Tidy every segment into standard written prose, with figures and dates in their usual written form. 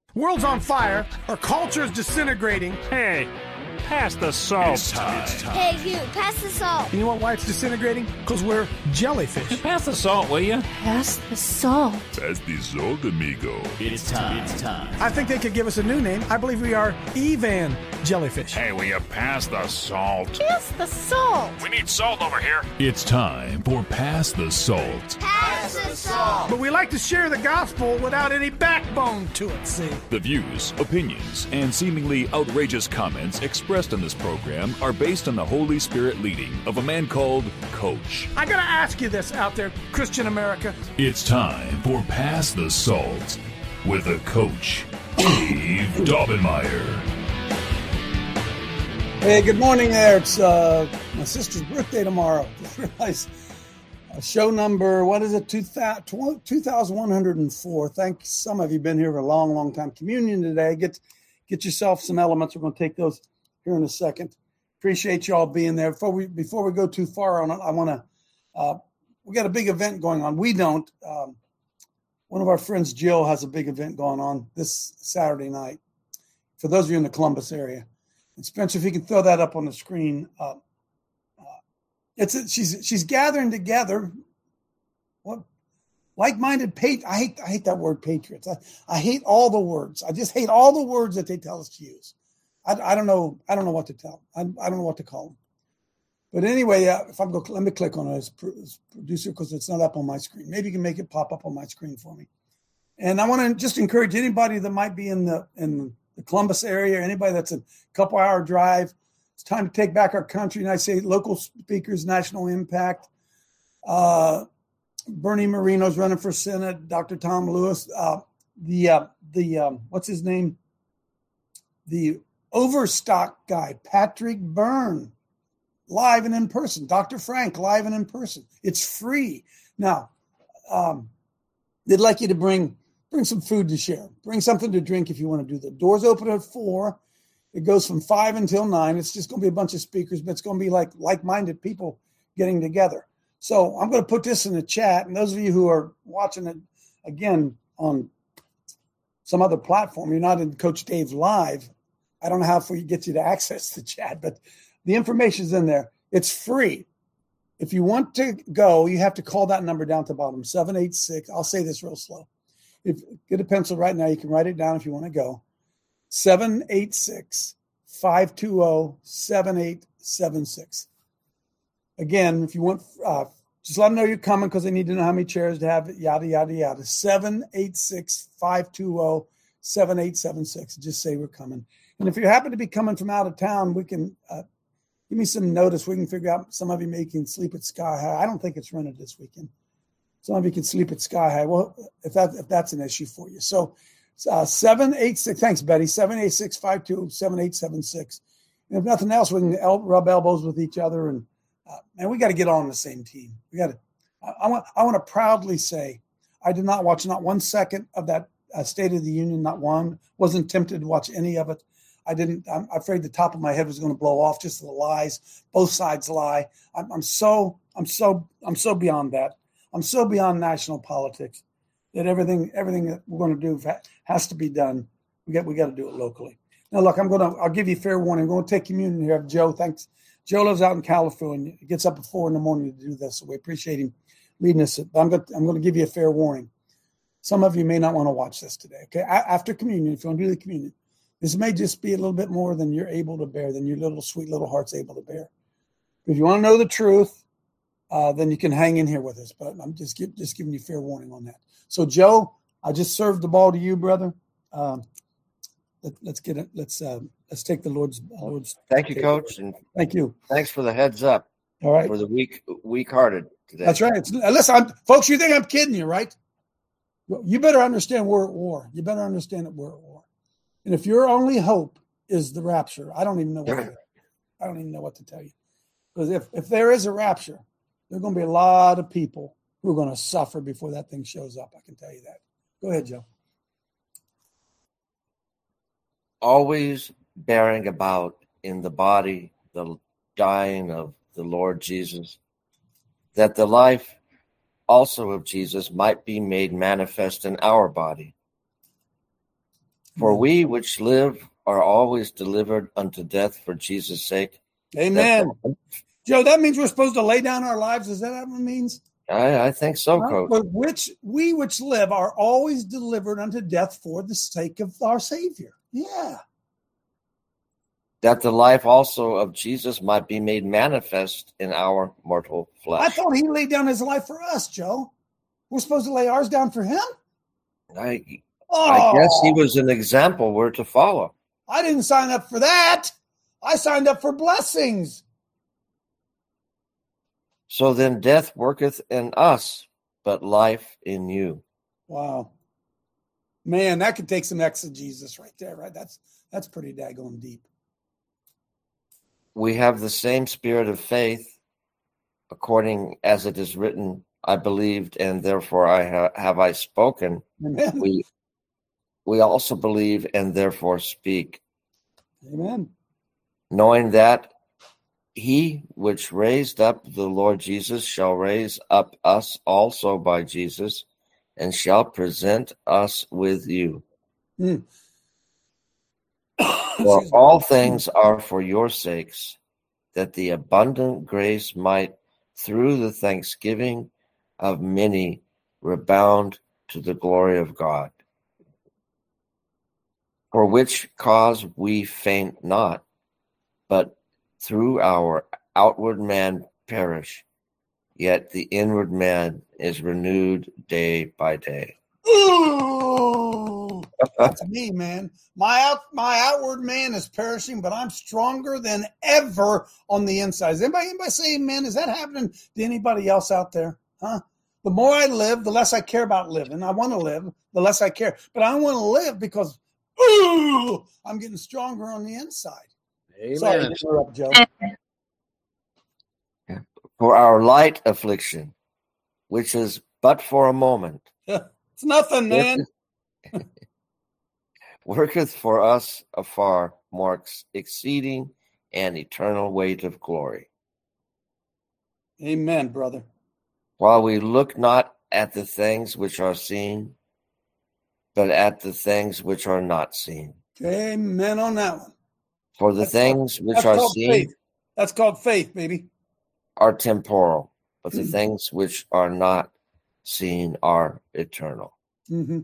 World's on fire. Our culture is disintegrating. Hey, pass the salt. It's time. Hey, you, pass the salt. You know why it's disintegrating? Because we're jellyfish. Pass the salt, will you? Pass the salt. Pass the salt, amigo. It's time. It's time. I think they could give us a new name. I believe we are Evan jellyfish. Hey, will you pass the salt? Pass the salt. We need salt over here. It's time for Pass the Salt. Pass the salt. But we like to share the gospel without any backbone to it, see? The views, opinions, and seemingly outrageous comments expressed in this program are based on the Holy Spirit leading of a man called Coach. I gotta ask you this out there, Christian America. It's time for Pass the Salt with a Coach, Dave Daubenmire. Hey, good morning there. It's my sister's birthday tomorrow. Just realized show number, 2104. Thanks. Some of you been here for a long, long time. Communion today. Get yourself some elements. We're going to take those here in a second. Appreciate you all being there. Before we go too far on it, I want to, we got a big event going on. We don't. One of our friends, Jill, has a big event going on this Saturday night. For those of you in the Columbus area. And Spencer, if you can throw that up on the screen, she's gathering together what like-minded I hate that word patriots. I hate all the words. I just hate all the words that they tell us to use. I don't know what to tell. I don't know what to call them. But anyway, let me click on it as producer because it's not up on my screen. Maybe you can make it pop up on my screen for me. And I want to just encourage anybody that might be in the Columbus area, anybody that's a couple hour drive. It's time to take back our country. And I say local speakers, national impact. Bernie Moreno's running for Senate. Dr. Tom Lewis. What's his name? The Overstock guy, Patrick Byrne, live and in person. Dr. Frank, live and in person. It's free. Now, they'd like you to bring some food to share. Bring something to drink if you want to do that. Doors open at 4:00. It goes from 5 until 9. It's just going to be a bunch of speakers, but it's going to be like-minded people getting together. So I'm going to put this in the chat. And those of you who are watching it, again, on some other platform, you're not in Coach Dave Live. I don't know how it gets you to access the chat, but the information's in there. It's free. If you want to go, you have to call that number down at the bottom, 786. I'll say this real slow. Get a pencil right now. You can write it down if you want to go. 786-520-7876. Again, if you want, just let them know you're coming because they need to know how many chairs to have, yada, yada, yada. 786-520-7876. Just say we're coming. And if you happen to be coming from out of town, we can give me some notice. We can figure out some of you may can sleep at Sky High. I don't think it's rented this weekend. Some of you can sleep at Sky High. Well, if that's an issue for you. So 786, thanks, Betty, 786-520-7876. And if nothing else, we can rub elbows with each other. And we got to get on the same team. I want to proudly say I did not watch not 1 second of that State of the Union, not one. Wasn't tempted to watch any of it. I didn't. I'm afraid the top of my head was going to blow off just the lies. Both sides lie. I'm so beyond that. I'm so beyond national politics that everything that we're going to do has to be done. We got to do it locally. Now, look, I'll give you fair warning. I'm going to take communion here. I have Joe. Thanks. Joe lives out in California. He gets up at 4 a.m. to do this, so we appreciate him leading us. But I'm going to give you a fair warning. Some of you may not want to watch this today. Okay, after communion, if you want to do the communion, this may just be a little bit more than you're able to bear, than your little sweet little heart's able to bear. If you want to know the truth, then you can hang in here with us. But I'm just giving you fair warning on that. So, Joe, I just served the ball to you, brother. Let's get it. Let's take the Lord's. Thank you, Coach, and thank you. Thanks for the heads up. All right, for the weak-hearted today. That's right. Listen, folks, you think I'm kidding you, right? Well, you better understand we're at war. You better understand that we're at war. And if your only hope is the rapture, I don't even know what to tell you. Because if there is a rapture, there are going to be a lot of people who are going to suffer before that thing shows up. I can tell you that. Go ahead, Joe. Always bearing about in the body the dying of the Lord Jesus, that the life also of Jesus might be made manifest in our body. For we which live are always delivered unto death for Jesus' sake. Amen. Joe, that means we're supposed to lay down our lives. Is that what it means? I think so, Coach. But we which live are always delivered unto death for the sake of our Savior. Yeah. That the life also of Jesus might be made manifest in our mortal flesh. I thought he laid down his life for us, Joe. We're supposed to lay ours down for him? I guess he was an example we're to follow. I didn't sign up for that. I signed up for blessings. So then death worketh in us, but life in you. Wow. Man, that could take some exegesis right there, right? That's pretty daggone deep. We have the same spirit of faith, according as it is written, I believed, and therefore I spoken. Amen. We also believe, and therefore speak. Amen. Knowing that he which raised up the Lord Jesus shall raise up us also by Jesus, and shall present us with you. For all things are for your sakes, that the abundant grace might, through the thanksgiving of many, rebound to the glory of God. For which cause we faint not, but through our outward man perish, yet the inward man is renewed day by day. Ooh, that's me, man. My outward man is perishing, but I'm stronger than ever on the inside. Is anybody say amen? Is that happening to anybody else out there? Huh? The more I live, the less I care about living. I want to live, the less I care. But I want to live because I'm getting stronger on the inside. Amen. Sorry to interrupt, Joe. For our light affliction, which is but for a moment, it's nothing, man. Worketh for us afar more exceeding and eternal weight of glory. Amen, brother. While we look not at the things which are seen, but at the things which are not seen. Amen on that one. For the things which are seen faith. That's called faith, baby. Are temporal, but the things which are not seen are eternal. Mm-hmm.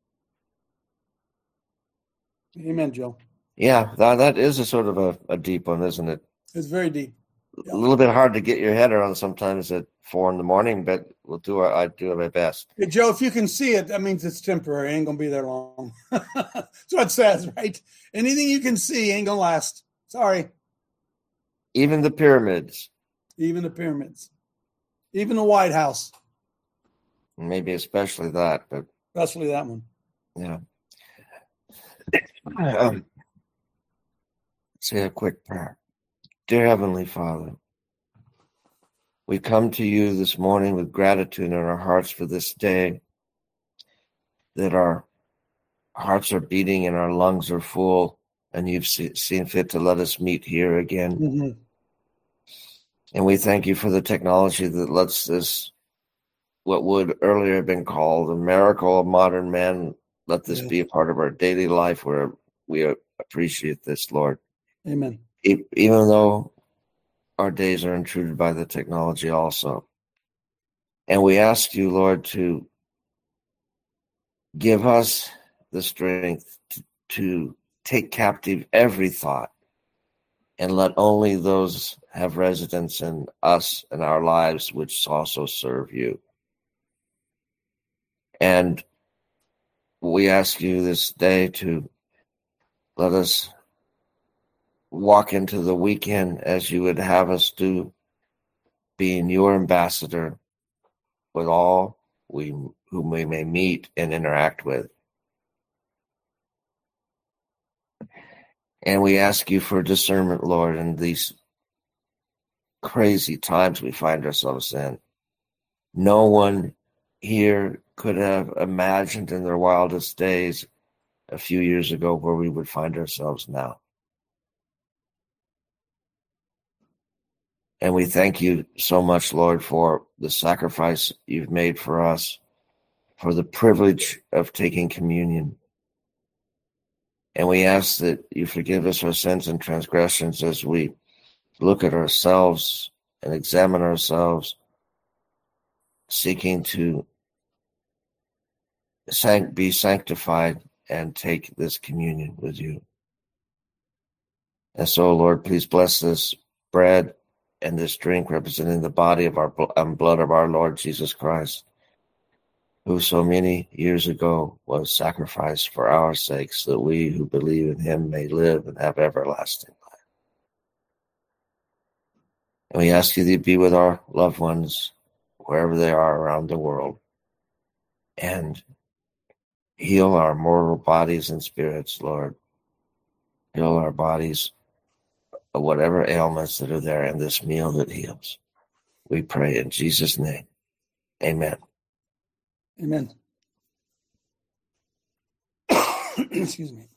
Amen, Joe. Yeah, that is a sort of a deep one, isn't it? It's very deep. A little bit hard to get your head around sometimes at 4 a.m, but I do my best. Hey, Joe, if you can see it, that means it's temporary. It ain't gonna be there long. That's what it says, right? Anything you can see ain't gonna last. Sorry. Even the pyramids. Even the pyramids. Even the White House. Maybe especially that, but especially that one. Yeah. Say a quick prayer. Dear Heavenly Father, we come to you this morning with gratitude in our hearts for this day, that our hearts are beating and our lungs are full, and you've seen fit to let us meet here again. Mm-hmm. And we thank you for the technology that lets this, what would earlier have been called a miracle of modern man, let this be a part of our daily life where we appreciate this, Lord. Amen. Even though our days are intruded by the technology also. And we ask you, Lord, to give us the strength to take captive every thought and let only those have residence in us and our lives which also serve you. And we ask you this day to let us walk into the weekend as you would have us do, being your ambassador with all whom we may meet and interact with. And we ask you for discernment, Lord, in these crazy times we find ourselves in. No one here could have imagined in their wildest days a few years ago where we would find ourselves now. And we thank you so much, Lord, for the sacrifice you've made for us, for the privilege of taking communion. And we ask that you forgive us our sins and transgressions as we look at ourselves and examine ourselves, seeking to be sanctified and take this communion with you. And so, Lord, please bless this bread and this drink representing the body of our blood of our Lord Jesus Christ, who so many years ago was sacrificed for our sakes, that we who believe in him may live and have everlasting life. And we ask you to be with our loved ones wherever they are around the world, and heal our mortal bodies and spirits, Lord. Heal our bodies of whatever ailments that are there in this meal that heals. We pray in Jesus' name. Amen. Amen. Excuse me.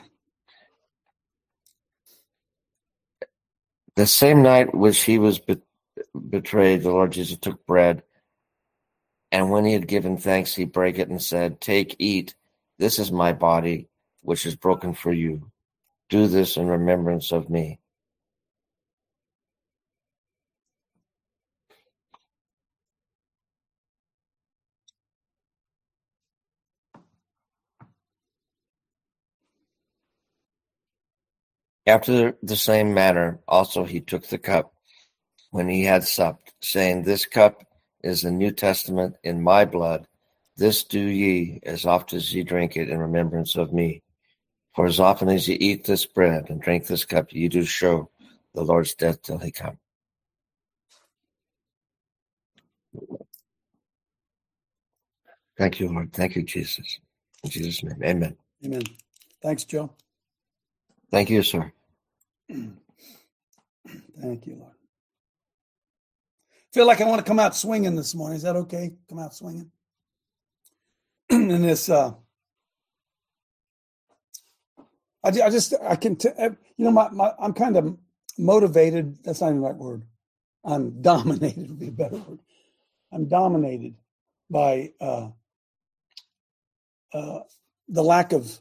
The same night which he was betrayed, the Lord Jesus took bread, and when he had given thanks, he brake it and said, "Take, eat. This is my body, which is broken for you. Do this in remembrance of me." After the same manner also he took the cup when he had supped, saying, "This cup is the New Testament in my blood. This do ye as oft as ye drink it in remembrance of me. For as often as ye eat this bread and drink this cup, ye do show the Lord's death till he come." Thank you, Lord. Thank you, Jesus. In Jesus' name, amen. Amen. Thanks, Joe. Thank you, sir. Thank you, Lord. Feel like I want to come out swinging this morning. Is that okay? Come out swinging? In this, I can, I'm kind of motivated. That's not even the right word. I'm dominated would be a better word. I'm dominated by the lack of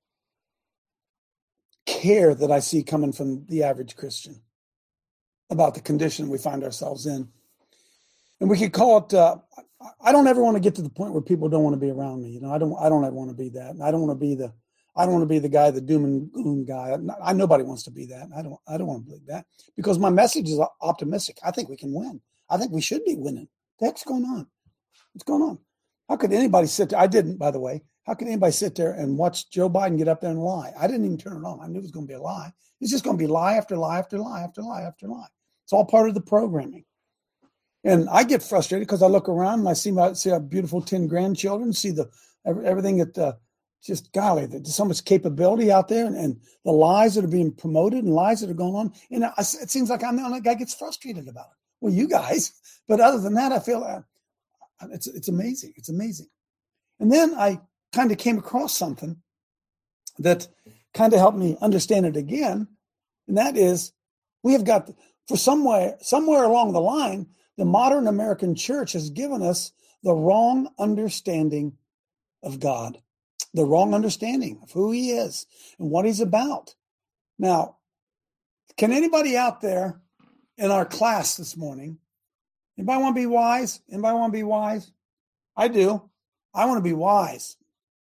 care that I see coming from the average Christian about the condition we find ourselves in. And we could call it, I don't ever want to get to the point where people don't want to be around me. I don't ever want to be that. I don't want to be the guy, the doom and gloom guy. Nobody wants to be that. I don't want to believe that, because my message is optimistic. I think we can win. I think we should be winning. The heck's going on? What's going on? How could anybody sit there? I didn't, by the way. How could anybody sit there and watch Joe Biden get up there and lie? I didn't even turn it on. I knew it was going to be a lie. It's just going to be lie after lie after lie after lie after lie. It's all part of the programming. And I get frustrated because I look around and I see our beautiful 10 grandchildren, see everything that just, golly, there's so much capability out there, and the lies that are being promoted and lies that are going on. And it seems like I'm the only guy gets frustrated about it. Well, you guys. But other than that, I feel it's amazing. It's amazing. And then I kind of came across something that kind of helped me understand it again. And that is, we have got, for somewhere along the line, the modern American church has given us the wrong understanding of God, the wrong understanding of who he is and what he's about. Now, can anybody out there in our class this morning, anybody want to be wise? Anybody want to be wise? I do. I want to be wise.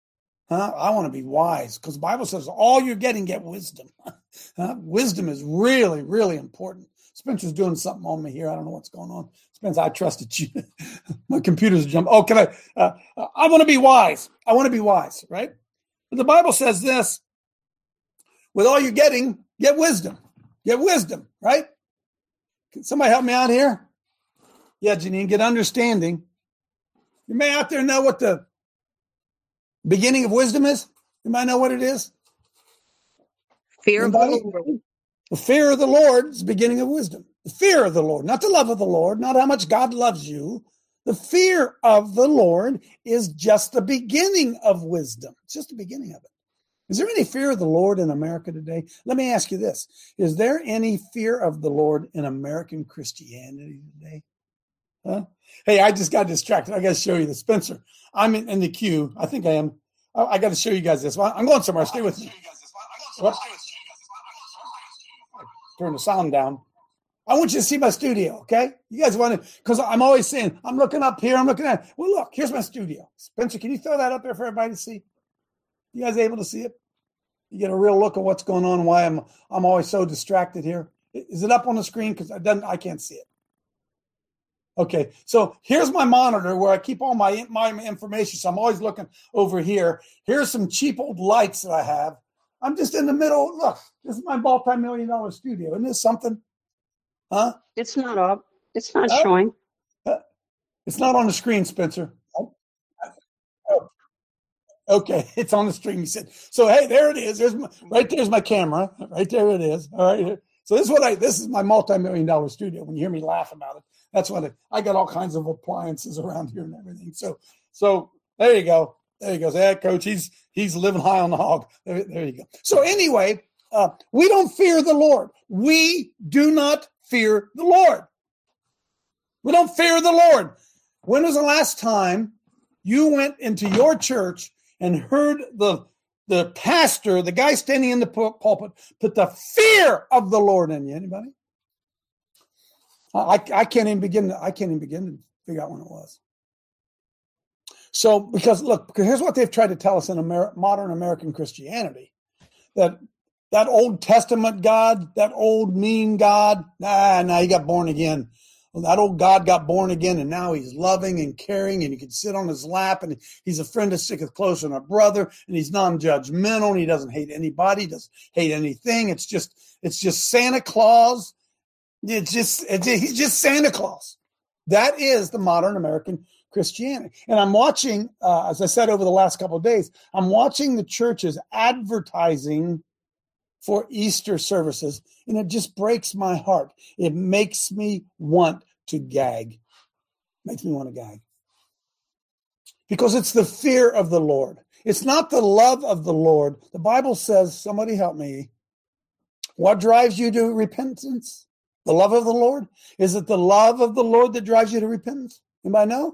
I want to be wise, because the Bible says all you're getting, get wisdom. Wisdom is really, really important. Spencer's doing something on me here. I don't know what's going on. Spencer, I trusted you. My computer's jumped. Oh, can I want to be wise. I want to be wise, right? But the Bible says this: with all you're getting, get wisdom. Get wisdom, right? Can somebody help me out here? Yeah, Janine, get understanding. You may out there know what the beginning of wisdom is. You might know what it is. Fear of the Lord. The fear of the Lord is the beginning of wisdom. The fear of the Lord, not the love of the Lord, not how much God loves you. The fear of the Lord is just the beginning of wisdom. It's just the beginning of it. Is there any fear of the Lord in America today? Let me ask you this. Is there any fear of the Lord in American Christianity today? Huh? Hey, I just got distracted. I got to show you this. Spencer, I'm in the queue. I think I am. I got to show you guys this. I'm going somewhere. Stay with me. Whoops. Turn the sound down. I want you to see my studio, okay? You guys want to, because I'm always saying, I'm looking up here, I'm looking at, well, look, here's my studio. Spencer, can you throw that up there for everybody to see? You guys able to see it? You get a real look at what's going on, why I'm always so distracted here. Is it up on the screen? Because I can't see it. Okay, so here's my monitor where I keep all my information. So I'm always looking over here. Here's some cheap old lights that I have. I'm just in the middle. Look, this is my multi-million-dollar studio. Isn't this something? Huh? It's not up. It's not showing. It's not on the screen, Spencer. Oh. Okay, it's on the screen. He said. So hey, there it is. There's my camera. Right there it is. All right. So this is my multi-million-dollar studio. When you hear me laugh about it, that's what I got all kinds of appliances around here and everything. So there you go. There you go. Say, hey, Coach, he's living high on the hog. There you go. So anyway, we don't fear the Lord. We do not fear the Lord. We don't fear the Lord. When was the last time you went into your church and heard the pastor, the guy standing in the pulpit, put the fear of the Lord in you? Anybody? I can't even begin to figure out when it was. So, because here's what they've tried to tell us in modern American Christianity, that Old Testament God, that old mean God, he got born again. Well, that old God got born again, and now he's loving and caring, and you can sit on his lap, and he's a friend that sticketh closer than a brother, and he's non-judgmental, and he doesn't hate anybody, doesn't hate anything. It's just Santa Claus. He's just Santa Claus. That is the modern American Christianity. And I'm watching, as I said over the last couple of days, I'm watching the churches advertising for Easter services, and it just breaks my heart. It makes me want to gag. Makes me want to gag. Because it's the fear of the Lord. It's not the love of the Lord. The Bible says, somebody help me, what drives you to repentance? The love of the Lord? Is it the love of the Lord that drives you to repentance? Anybody know?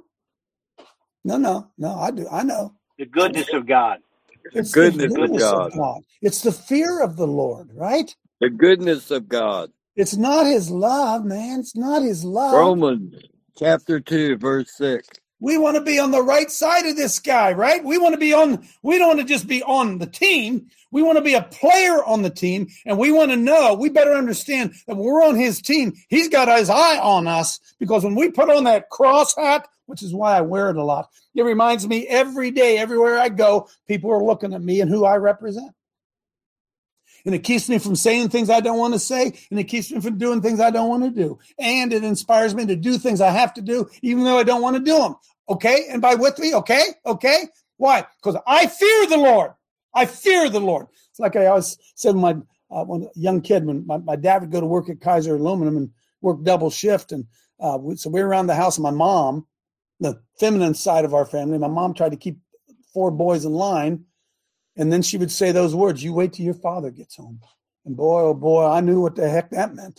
No, I do. I know. The goodness of God. It's the goodness of God. It's the fear of the Lord, right? The goodness of God. It's not his love, man. It's not his love. Romans chapter 2, verse 6. We want to be on the right side of this guy, right? We don't want to just be on the team. We want to be a player on the team, and we want to know, we better understand that when we're on his team, he's got his eye on us, because when we put on that cross hat, which is why I wear it a lot, it reminds me every day, everywhere I go, people are looking at me and who I represent. And it keeps me from saying things I don't want to say, and it keeps me from doing things I don't want to do. And it inspires me to do things I have to do, even though I don't want to do them. Okay? Anybody with me? Okay? Why? Because I fear the Lord. I fear the Lord. It's like I always said when a young kid, when my dad would go to work at Kaiser Aluminum and work double shift. And so we were around the house, and my mom, the feminine side of our family, my mom tried to keep 4 boys in line. And then she would say those words, you wait till your father gets home. And boy, oh boy, I knew what the heck that meant.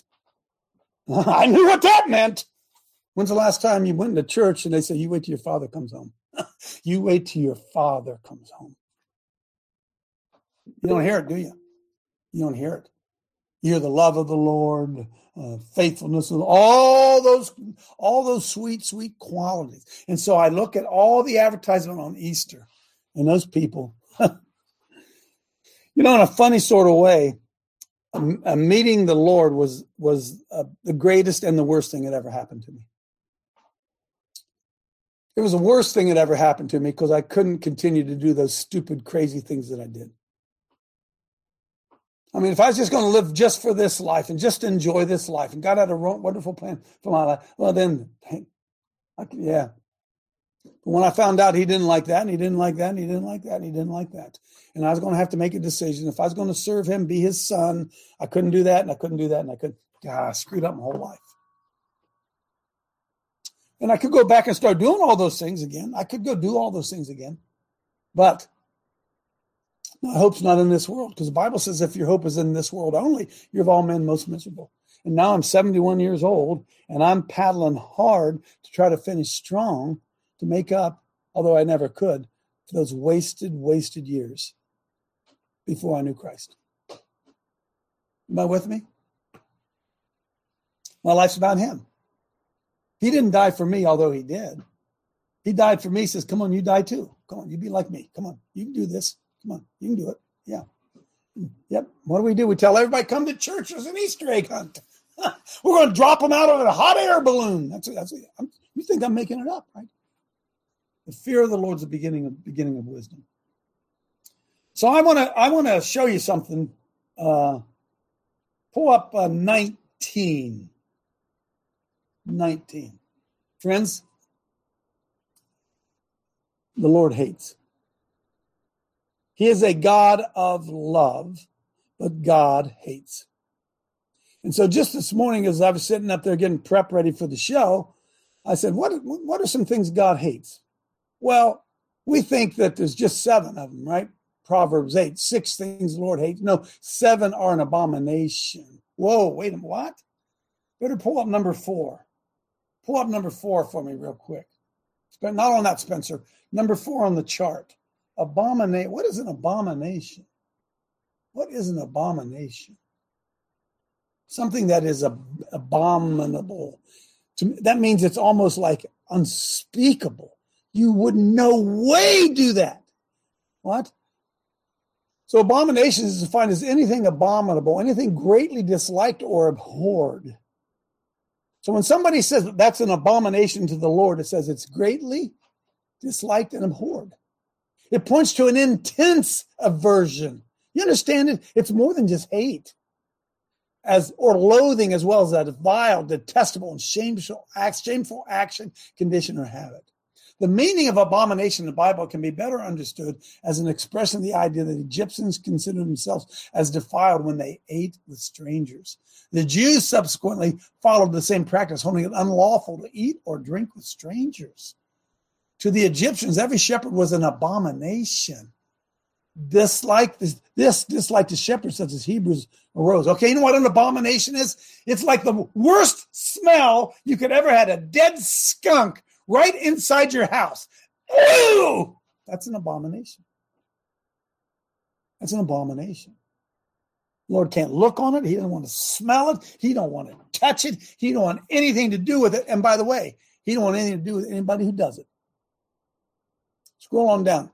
I knew what that meant. When's the last time you went to church and they say, you wait till your father comes home? You wait till your father comes home. You don't hear it, do you? You don't hear it. You hear the love of the Lord, faithfulness, and all those sweet, sweet qualities. And so I look at all the advertisement on Easter, and those people, in a funny sort of way, meeting the Lord was the greatest and the worst thing that ever happened to me. It was the worst thing that ever happened to me because I couldn't continue to do those stupid, crazy things that I did. I mean, if I was just going to live just for this life and just enjoy this life, and God had a wonderful plan for my life, well, then, yeah. But when I found out he didn't like that, and he didn't like that, and he didn't like that, and he didn't like that, and I was going to have to make a decision. If I was going to serve him, be his son, I couldn't do that, and I couldn't do that, and I couldn't. God, I screwed up my whole life. And I could go back and start doing all those things again. I could go do all those things again. But my hope's not in this world, because the Bible says if your hope is in this world only, you're of all men most miserable. And now I'm 71 years old, and I'm paddling hard to try to finish strong to make up, although I never could, for those wasted years before I knew Christ. Am I with me? My life's about him. He didn't die for me, although he did. He died for me. He says, come on, you die too. Come on, you be like me. Come on, you can do this. Come on, you can do it. Yeah. Yep. What do? We tell everybody, come to church. There's an Easter egg hunt. We're going to drop them out of a hot air balloon. You think I'm making it up, right? The fear of the Lord is the beginning of wisdom. So I want to show you something. Pull up 19. 19. Friends, the Lord hates. He is a God of love, but God hates. And so just this morning, as I was sitting up there getting prep ready for the show, I said, what are some things God hates? Well, we think that there's just 7 of them, right? Proverbs 8, 6 things the Lord hates. No, 7 are an abomination. Whoa, wait a minute, what? Better pull up number 4. Pull up number 4 for me real quick. Not on that, Spencer. Number 4 on the chart. Abominate. What is an abomination? What is an abomination? Something that is abominable. That means it's almost like unspeakable. You would no way do that. What? So abomination is defined as anything abominable, anything greatly disliked or abhorred. So when somebody says that that's an abomination to the Lord, it says it's greatly disliked and abhorred. It points to an intense aversion. You understand it? It's more than just hate, or loathing, as well as a vile, detestable, and shameful action, condition, or habit. The meaning of abomination in the Bible can be better understood as an expression of the idea that Egyptians considered themselves as defiled when they ate with strangers. The Jews subsequently followed the same practice, holding it unlawful to eat or drink with strangers. To the Egyptians, every shepherd was an abomination. Dislike the shepherd, such as Hebrews arose. Okay, you know what an abomination is? It's like the worst smell you could ever had, a dead skunk right inside your house. Ew! That's an abomination. That's an abomination. The Lord can't look on it. He doesn't want to smell it. He don't want to touch it. He don't want anything to do with it. And by the way, he don't want anything to do with anybody who does it. Scroll on down.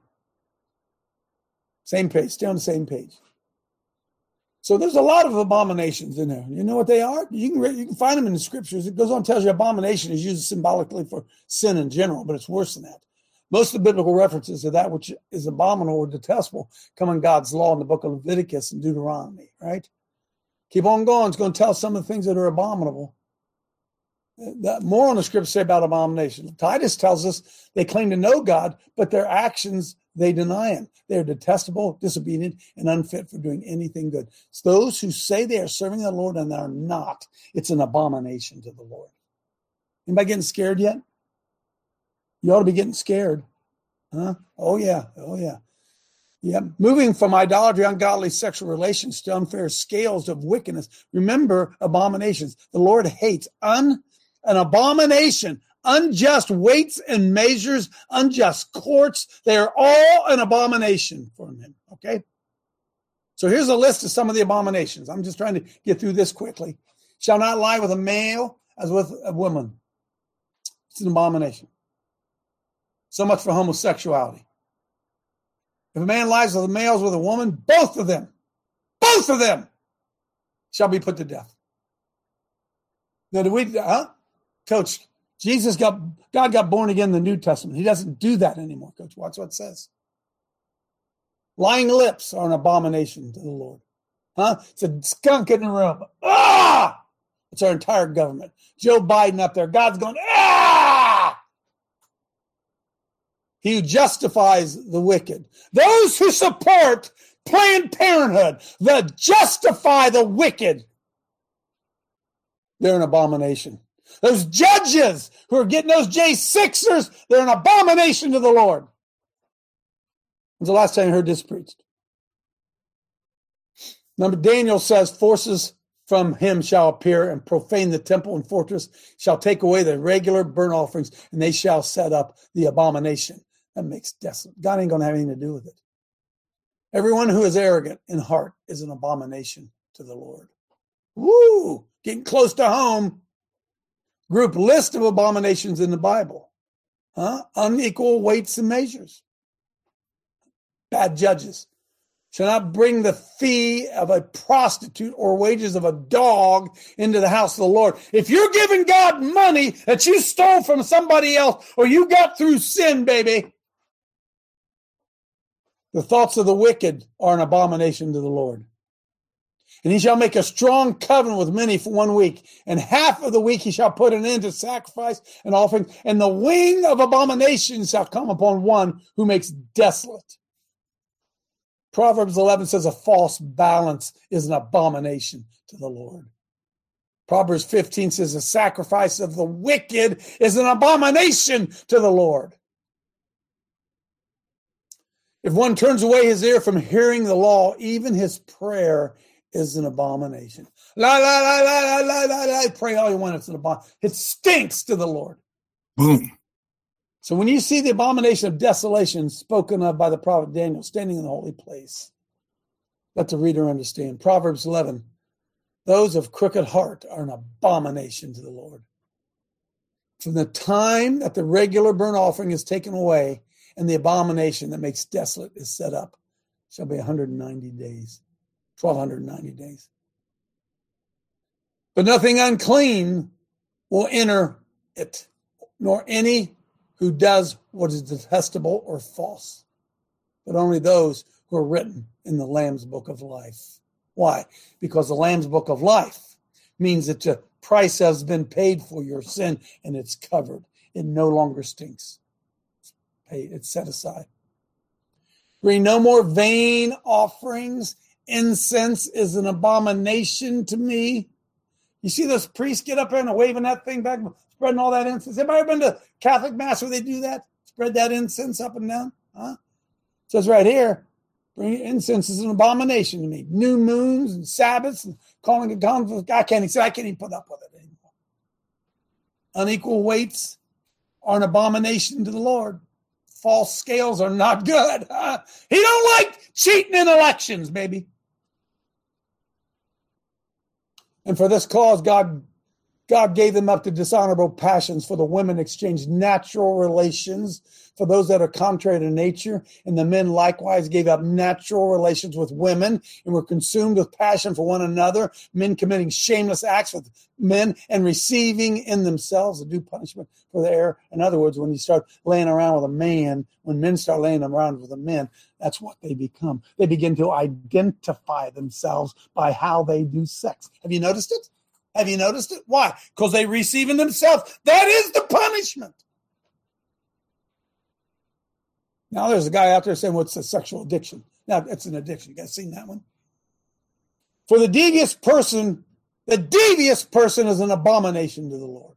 Same page. Stay on the same page. So there's a lot of abominations in there. You know what they are? You can find them in the scriptures. It goes on and tells you abomination is used symbolically for sin in general, but it's worse than that. Most of the biblical references to that which is abominable or detestable come in God's law in the book of Leviticus and Deuteronomy, right? Keep on going. It's going to tell some of the things that are abominable. More on the scriptures say about abomination. Titus tells us they claim to know God, but their actions, they deny him. They are detestable, disobedient, and unfit for doing anything good. It's those who say they are serving the Lord and are not. It's an abomination to the Lord. Anybody getting scared yet? You ought to be getting scared. Huh? Oh, yeah. Oh, yeah. Yeah. Moving from idolatry, ungodly sexual relations to unfair scales of wickedness. Remember abominations. The Lord hates an abomination. Unjust weights and measures, unjust courts, they are all an abomination for him, okay? So here's a list of some of the abominations. I'm just trying to get through this quickly. Shall not lie with a male as with a woman. It's an abomination. So much for homosexuality. If a man lies with a male as with a woman, both of them shall be put to death. Now, Coach, God got born again in the New Testament. He doesn't do that anymore, Coach. Watch what it says. Lying lips are an abomination to the Lord. It's a skunk in the room. Ah! It's our entire government. Joe Biden up there. God's going, ah! He who justifies the wicked. Those who support Planned Parenthood, that justify the wicked, they're an abomination. Those judges who are getting those J6ers, they're an abomination to the Lord. When's the last time you heard this preached? Number Daniel says, forces from him shall appear and profane the temple and fortress, shall take away the regular burnt offerings, and they shall set up the abomination. That makes desolate. God ain't going to have anything to do with it. Everyone who is arrogant in heart is an abomination to the Lord. Woo! Getting close to home. Group list of abominations in the Bible. Unequal weights and measures. Bad judges. Shall not bring the fee of a prostitute or wages of a dog into the house of the Lord. If you're giving God money that you stole from somebody else or you got through sin, baby, the thoughts of the wicked are an abomination to the Lord. And he shall make a strong covenant with many for 1 week. And half of the week he shall put an end to sacrifice and offering. And the wing of abomination shall come upon one who makes desolate. Proverbs 11 says a false balance is an abomination to the Lord. Proverbs 15 says the sacrifice of the wicked is an abomination to the Lord. If one turns away his ear from hearing the law, even his prayer is an abomination. La, la, la, la, la, la, la. Pray all you want. It's an abomination. It stinks to the Lord. Boom. So when you see the abomination of desolation spoken of by the prophet Daniel standing in the holy place, let the reader understand. Proverbs 11, those of crooked heart are an abomination to the Lord. From the time that the regular burnt offering is taken away and the abomination that makes desolate is set up, shall be 190 days, 1,290 days. But nothing unclean will enter it, nor any who does what is detestable or false, but only those who are written in the Lamb's Book of Life. Why? Because the Lamb's Book of Life means that the price has been paid for your sin and it's covered. It no longer stinks. It's set aside. Bring no more vain offerings. Incense is an abomination to me. You see those priests get up there and waving that thing back, spreading all that incense. Anybody ever been to Catholic Mass where they do that? Spread that incense up and down? It says right here, incense is an abomination to me. New moons and Sabbaths and calling it conflict. I can't even put up with it anymore. Unequal weights are an abomination to the Lord. False scales are not good. He don't like cheating in elections, baby. And for this cause, God gave them up to dishonorable passions, for the women exchanged natural relations for those that are contrary to nature, and the men likewise gave up natural relations with women and were consumed with passion for one another, men committing shameless acts with men and receiving in themselves a due punishment for their error. In other words, when you start laying around with a man, when men start laying around with a man, that's what they become. They begin to identify themselves by how they do sex. Have you noticed it? Have you noticed it? Why? Because they receive in themselves. That is the punishment. Now there's a guy out there saying, what's a sexual addiction? Now, it's an addiction. You guys seen that one? For the devious person is an abomination to the Lord.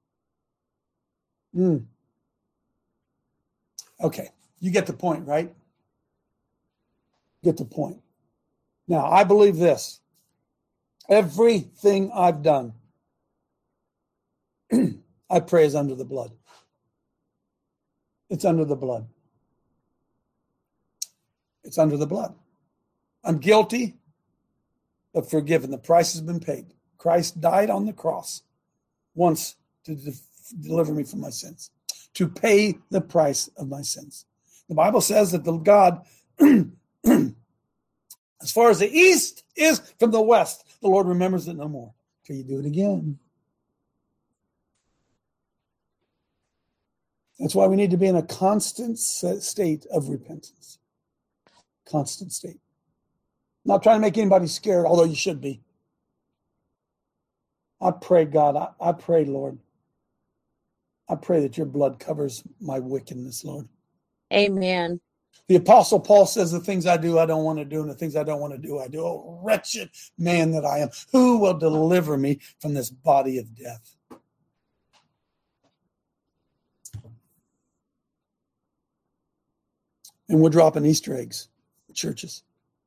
Okay, you get the point, right? Get the point. Now, I believe this. Everything I've done, I pray is under the blood. It's under the blood. It's under the blood. I'm guilty, but forgiven. The price has been paid. Christ died on the cross once to deliver me from my sins, to pay the price of my sins. The Bible says that the God, as far as the east is from the west, the Lord remembers it no more till you do it again. That's why we need to be in a constant state of repentance. Constant state. Not trying to make anybody scared, although you should be. I pray, God, I pray, Lord. I pray that your blood covers my wickedness, Lord. Amen. The Apostle Paul says the things I do, I don't want to do, and the things I don't want to do, I do. Oh, wretched man that I am. Who will deliver me from this body of death? And we're dropping Easter eggs at churches.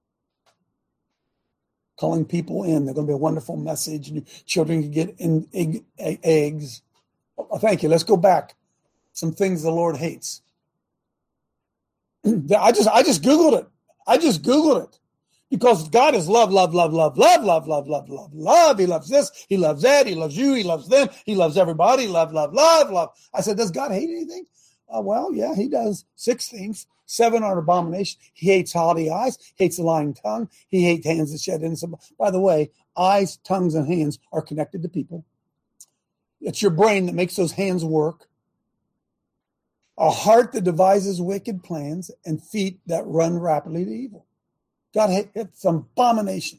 Calling people in. They're going to be a wonderful message. And children can get in eggs. Oh, thank you. Let's go back. Some things the Lord hates. I just Googled it. Because God is love, love, love, love, love, love, love, love, love, love. He loves this. He loves that. He loves you. He loves them. He loves everybody. Love, love, love, love. I said, does God hate anything? Well, yeah, he does 6 things. 7 are an abomination. He hates haughty eyes, hates a lying tongue. He hates hands that shed innocent. By the way, eyes, tongues, and hands are connected to people. It's your brain that makes those hands work. A heart that devises wicked plans, and feet that run rapidly to evil. God hates an abomination.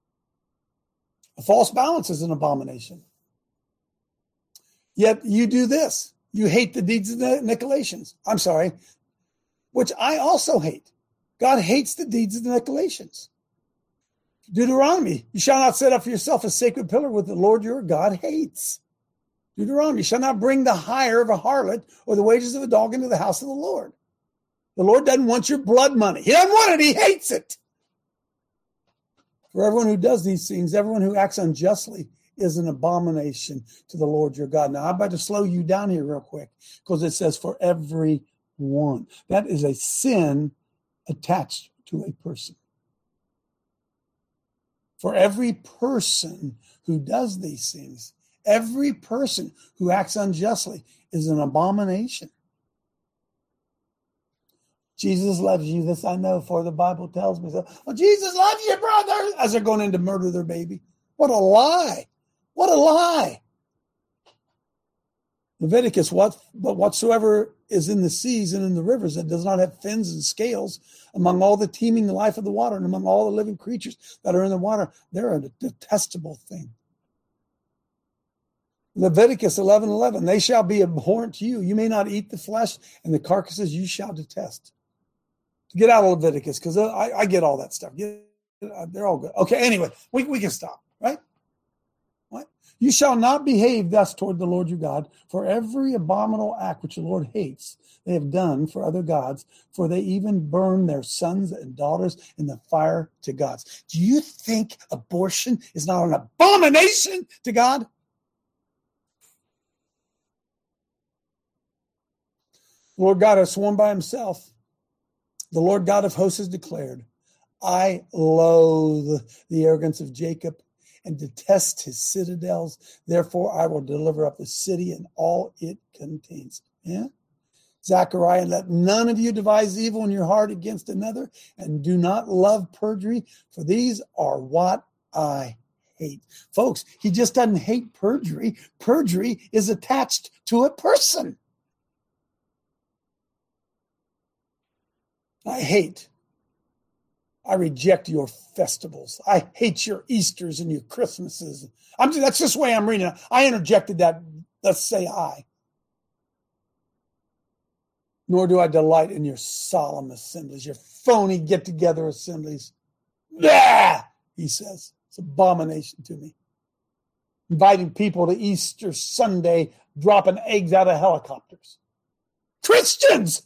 A false balance is an abomination. Yet you do this. You hate the deeds of the Nicolaitans. I'm sorry, which I also hate. God hates the deeds of the Nicolaitans. Deuteronomy, you shall not set up for yourself a sacred pillar with the Lord your God hates. Deuteronomy, you shall not bring the hire of a harlot or the wages of a dog into the house of the Lord. The Lord doesn't want your blood money. He doesn't want it. He hates it. For everyone who does these things, everyone who acts unjustly is an abomination to the Lord your God. Now, I'm about to slow you down here real quick because it says for every one. That is a sin attached to a person. For every person who does these things, every person who acts unjustly is an abomination. Jesus loves you. This I know, for the Bible tells me so. Well, Jesus loves you, brother, as they're going in to murder their baby. What a lie. What a lie. Leviticus, but whatsoever is in the seas and in the rivers that does not have fins and scales, among all the teeming life of the water and among all the living creatures that are in the water, they're a detestable thing. Leviticus 11:11, they shall be abhorrent to you. You may not eat the flesh, and the carcasses you shall detest. Get out of Leviticus, because I get all that stuff. They're all good. Okay, anyway, we can stop, right? What? You shall not behave thus toward the Lord your God, for every abominable act which the Lord hates, they have done for other gods, for they even burn their sons and daughters in the fire to gods. Do you think abortion is not an abomination to God? The Lord God has sworn by himself. The Lord God of hosts has declared, I loathe the arrogance of Jacob and detest his citadels. Therefore, I will deliver up the city and all it contains. Yeah? Zechariah, let none of you devise evil in your heart against another, and do not love perjury, for these are what I hate. Folks, he just doesn't hate perjury. Perjury is attached to a person. I reject your festivals. I hate your Easters and your Christmases. That's just the way I'm reading it. I interjected that. Let's say I. Nor do I delight in your solemn assemblies, your phony get-together assemblies. Yeah, he says. It's an abomination to me. Inviting people to Easter Sunday, dropping eggs out of helicopters. Christians!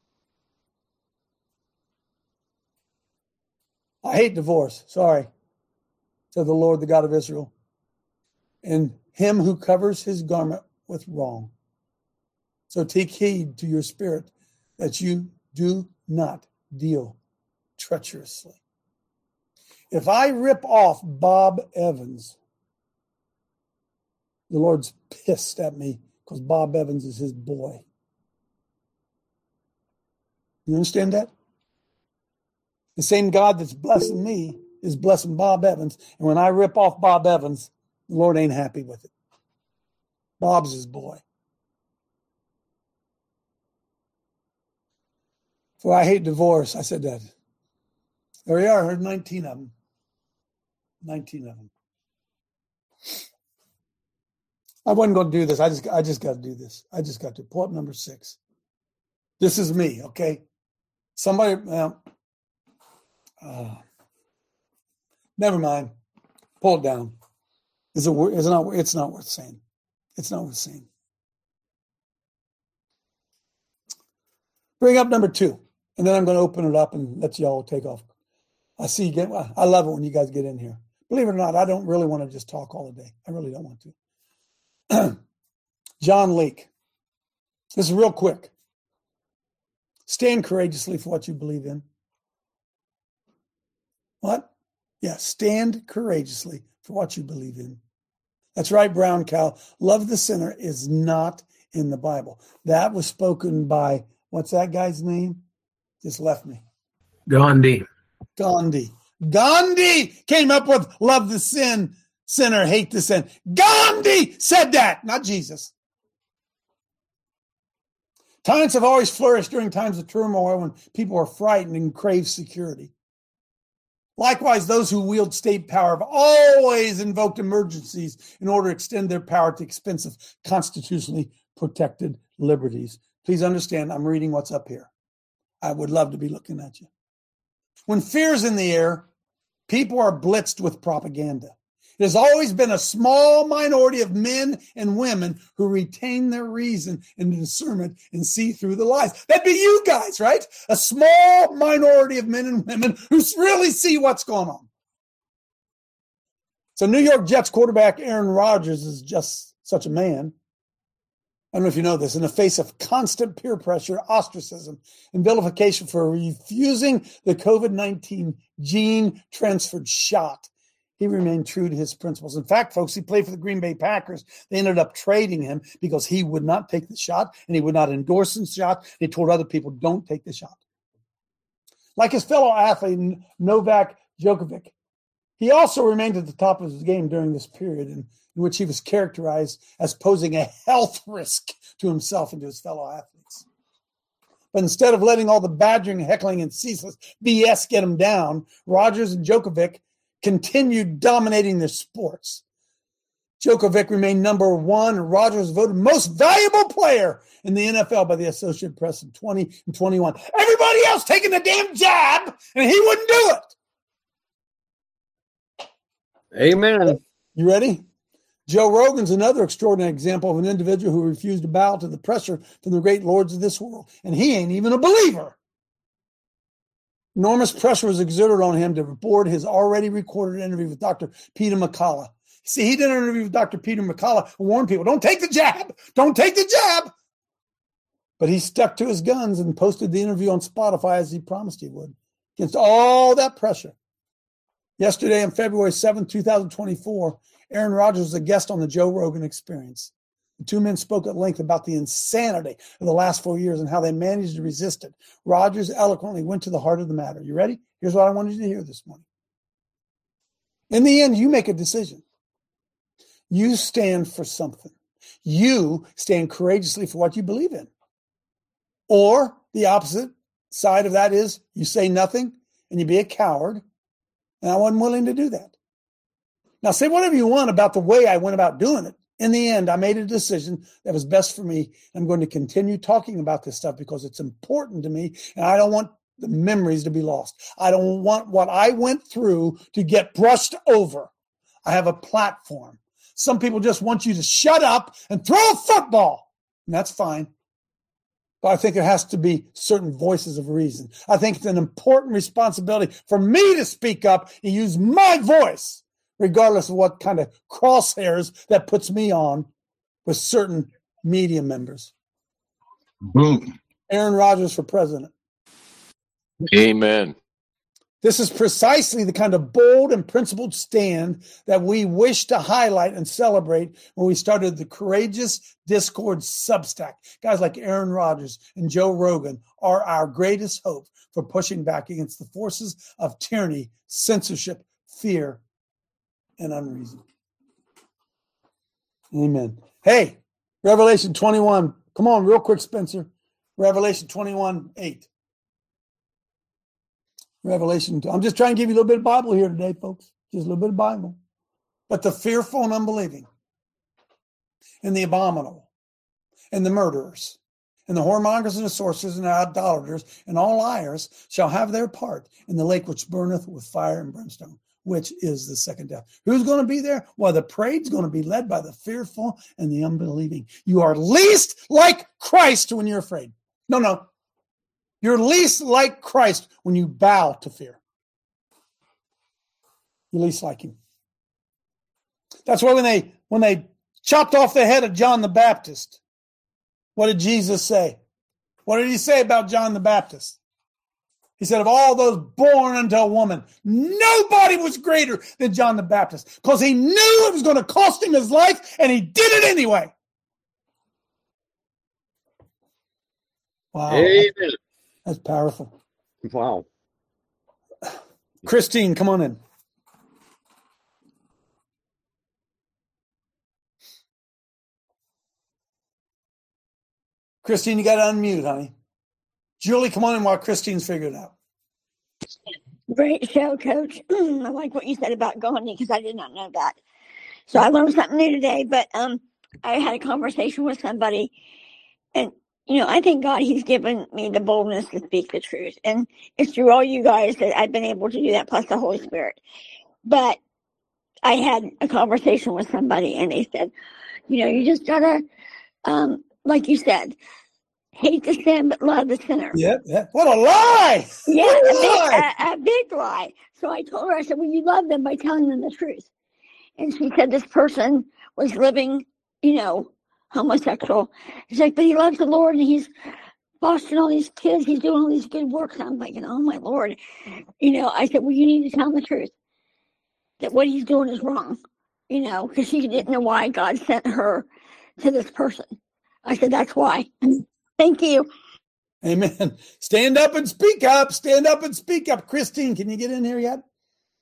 I hate divorce. Sorry. Said the Lord, the God of Israel. And him who covers his garment with wrong. So take heed to your spirit that you do not deal treacherously. If I rip off Bob Evans, the Lord's pissed at me because Bob Evans is his boy. You understand that? The same God that's blessing me is blessing Bob Evans. And when I rip off Bob Evans, the Lord ain't happy with it. Bob's his boy. For I hate divorce. I said that. There we are. I heard 19 of them. 19 of them. I wasn't going to do this. I just got to do this. I just got to pull up number 6. This is me, okay? Somebody... never mind. Pull it down. It's not worth saying. It's not worth saying. Bring up number 2, and then I'm going to open it up and let y'all take off. I see you get. I love it when you guys get in here. Believe it or not, I don't really want to just talk all the day. I really don't want to. John Leake. This is real quick. Stand courageously for what you believe in. What? Yeah, stand courageously for what you believe in. That's right, Brown Cow. Love the sinner is not in the Bible. That was spoken by, what's that guy's name? Just left me. Gandhi. Gandhi came up with love the sinner, hate the sin. Gandhi said that, not Jesus. Tyrants have always flourished during times of turmoil when people are frightened and crave security. Likewise, those who wield state power have always invoked emergencies in order to extend their power to expensive, constitutionally protected liberties. Please understand, I'm reading what's up here. I would love to be looking at you. When fear's in the air, people are blitzed with propaganda. It has always been a small minority of men and women who retain their reason and discernment and see through the lies. That'd be you guys, right? A small minority of men and women who really see what's going on. So New York Jets quarterback Aaron Rodgers is just such a man. I don't know if you know this. In the face of constant peer pressure, ostracism, and vilification for refusing the COVID-19 gene transferred shot, he remained true to his principles. In fact, folks, he played for the Green Bay Packers. They ended up trading him because he would not take the shot and he would not endorse the shot. He told other people, don't take the shot. Like his fellow athlete, Novak Djokovic, he also remained at the top of his game during this period in which he was characterized as posing a health risk to himself and to his fellow athletes. But instead of letting all the badgering, heckling, and ceaseless BS get him down, Rodgers and Djokovic continued dominating their sports. Djokovic remained number one, and Rodgers voted most valuable player in the NFL by the Associated Press in 20 and 21. Everybody else taking the damn jab, and he wouldn't do it. Amen. You ready? Joe Rogan's another extraordinary example of an individual who refused to bow to the pressure from the great lords of this world, and he ain't even a believer. Enormous pressure was exerted on him to record his already recorded interview with Dr. Peter McCullough. See, he did an interview with Dr. Peter McCullough and warned people, don't take the jab. Don't take the jab. But he stuck to his guns and posted the interview on Spotify as he promised he would, against all that pressure. Yesterday, on February 7, 2024, Aaron Rodgers was a guest on the Joe Rogan Experience. The two men spoke at length about the insanity of the last 4 years and how they managed to resist it. Rodgers eloquently went to the heart of the matter. You ready? Here's what I wanted you to hear this morning. In the end, you make a decision. You stand for something. You stand courageously for what you believe in. Or the opposite side of that is you say nothing and you be a coward. And I wasn't willing to do that. Now, say whatever you want about the way I went about doing it. In the end, I made a decision that was best for me. I'm going to continue talking about this stuff because it's important to me, and I don't want the memories to be lost. I don't want what I went through to get brushed over. I have a platform. Some people just want you to shut up and throw a football, and that's fine. But I think there has to be certain voices of reason. I think it's an important responsibility for me to speak up and use my voice, regardless of what kind of crosshairs that puts me on with certain media members. Boom. Aaron Rodgers for president. Amen. This is precisely the kind of bold and principled stand that we wish to highlight and celebrate when we started the Courageous Discord Substack. Guys like Aaron Rodgers and Joe Rogan are our greatest hope for pushing back against the forces of tyranny, censorship, fear, and unreason. Amen. Hey, Revelation 21. Come on, real quick, Spencer. Revelation 21:8. Revelation. I'm just trying to give you a little bit of Bible here today, folks. Just a little bit of Bible. But the fearful and unbelieving, and the abominable, and the murderers, and the whoremongers and the sorcerers and the idolaters and all liars shall have their part in the lake which burneth with fire and brimstone, which is the second death. Who's going to be there? Well, the parade's going to be led by the fearful and the unbelieving. You are least like Christ when you're afraid. No. You're least like Christ when you bow to fear. You're least like him. That's why when they chopped off the head of John the Baptist, what did Jesus say? What did he say about John the Baptist? He said, of all those born unto a woman, nobody was greater than John the Baptist because he knew it was going to cost him his life, and he did it anyway. Wow. Amen. That's powerful. Wow. Christine, come on in. Christine, you got to unmute, honey. Julie, come on in while Christine's figured it out. Great show, Coach. I like what you said about Gandhi because I did not know that. So I learned something new today. But I had a conversation with somebody, and I thank God He's given me the boldness to speak the truth, and it's through all you guys that I've been able to do that, plus the Holy Spirit. But I had a conversation with somebody, and they said, you just gotta, like you said, hate the sin but love the sinner. Yeah. What a lie! Yeah, a big lie. So I told her, I said, well, you love them by telling them the truth. And she said this person was living, homosexual. She's like, but he loves the Lord and he's fostering all these kids. He's doing all these good works. And I'm like, oh my Lord. I said, well, you need to tell him the truth. That what he's doing is wrong. Because she didn't know why God sent her to this person. I said, that's why. Thank you. Amen. Stand up and speak up. Stand up and speak up. Christine, can you get in here yet?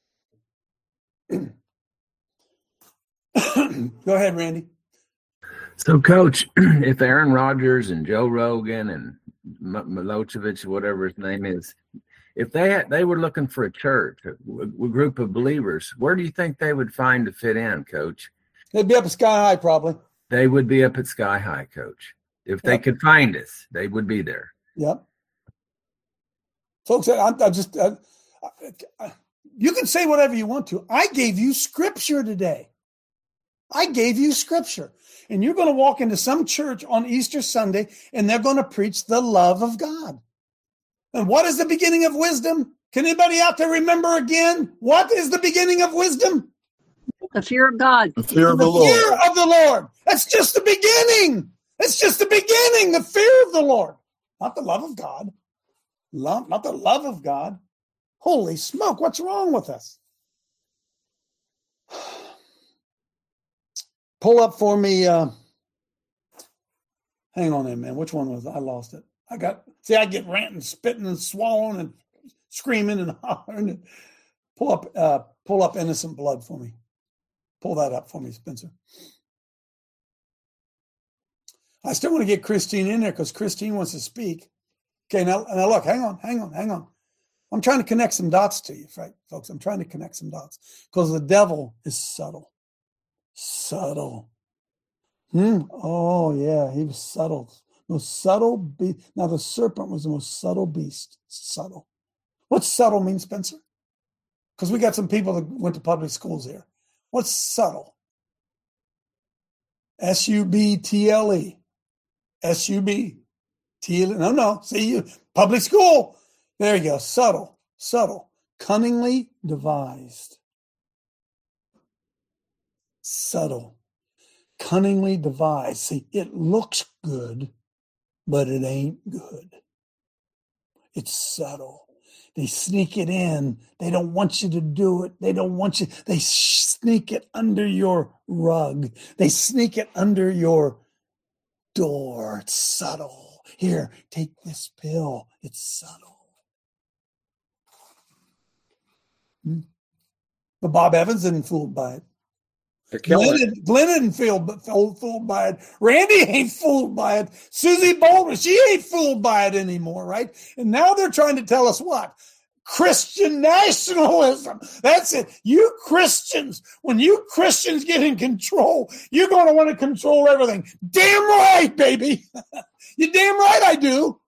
Go ahead, Randy. So, Coach, if Aaron Rodgers and Joe Rogan and Milosevic, whatever his name is, if they were looking for a church, a group of believers, where do you think they would find to fit in, Coach? They'd be up at Sky High, probably. They would be up at Sky High, Coach. If they could find us, they would be there. Yep. Folks, I'm just, you can say whatever you want to. I gave you scripture today. I gave you scripture. And you're going to walk into some church on Easter Sunday, and they're going to preach the love of God. And what is the beginning of wisdom? Can anybody out there remember again? What is the beginning of wisdom? The fear of God. The fear of the Lord. The fear of the Lord. That's just the beginning. That's just the beginning. The fear of the Lord. Not the love of God. Not the love of God. Holy smoke, what's wrong with us? Pull up for me. Hang on there, man. Which one was it? I lost it. I get ranting, spitting, and swallowing, and screaming and hollering. Pull up Innocent Blood for me. Pull that up for me, Spencer. I still want to get Christine in there because Christine wants to speak. Okay, now look, hang on. I'm trying to connect some dots to you, right, folks? I'm trying to connect some dots because the devil is subtle. Subtle. Oh, yeah, he was subtle. Most subtle beast. Now, the serpent was the most subtle beast. Subtle. What's subtle mean, Spencer? Because we got some people that went to public schools here. What's subtle? S-U-B-T-L-E. S-U-B-T-L-E. No. See, you public school. There you go. Subtle. Cunningly devised. Subtle. Cunningly devised. See, it looks good, but it ain't good. It's subtle. They sneak it in. They don't want you to do it. They don't want you. They sneak it under your rug. They sneak it under your door. It's subtle. Here, take this pill. It's subtle. But Bob Evans isn't fooled by it. Glenn isn't fooled by it. Randy ain't fooled by it. Susie Boulder, she ain't fooled by it anymore, right? And now they're trying to tell us what? Christian nationalism. That's it. You Christians, when you Christians get in control, you're going to want to control everything. Damn right, baby. You're damn right I do.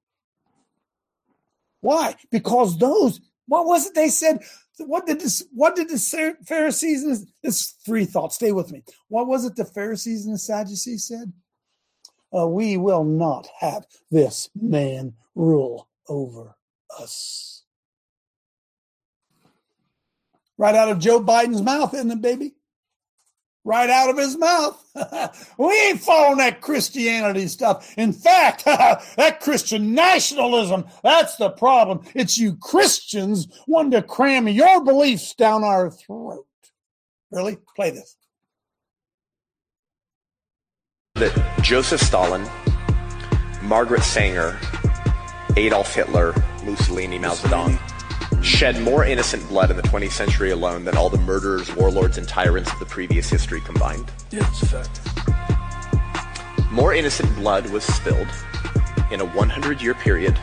Why? Because what was it they said? What did the Pharisees and this three thoughts? Stay with me. What was it the Pharisees and the Sadducees said? We will not have this man rule over us. Right out of Joe Biden's mouth, isn't it, baby? right out of his mouth. We ain't following that Christianity stuff. In fact, that Christian nationalism, that's the problem. It's you Christians wanting to cram your beliefs down our throat. Really? Play this. That Joseph Stalin, Margaret Sanger, Adolf Hitler, Mussolini, Mao Zedong shed more innocent blood in the 20th century alone than all the murderers, warlords, and tyrants of the previous history combined. Yeah, it's a fact. More innocent blood was spilled in a 100-year period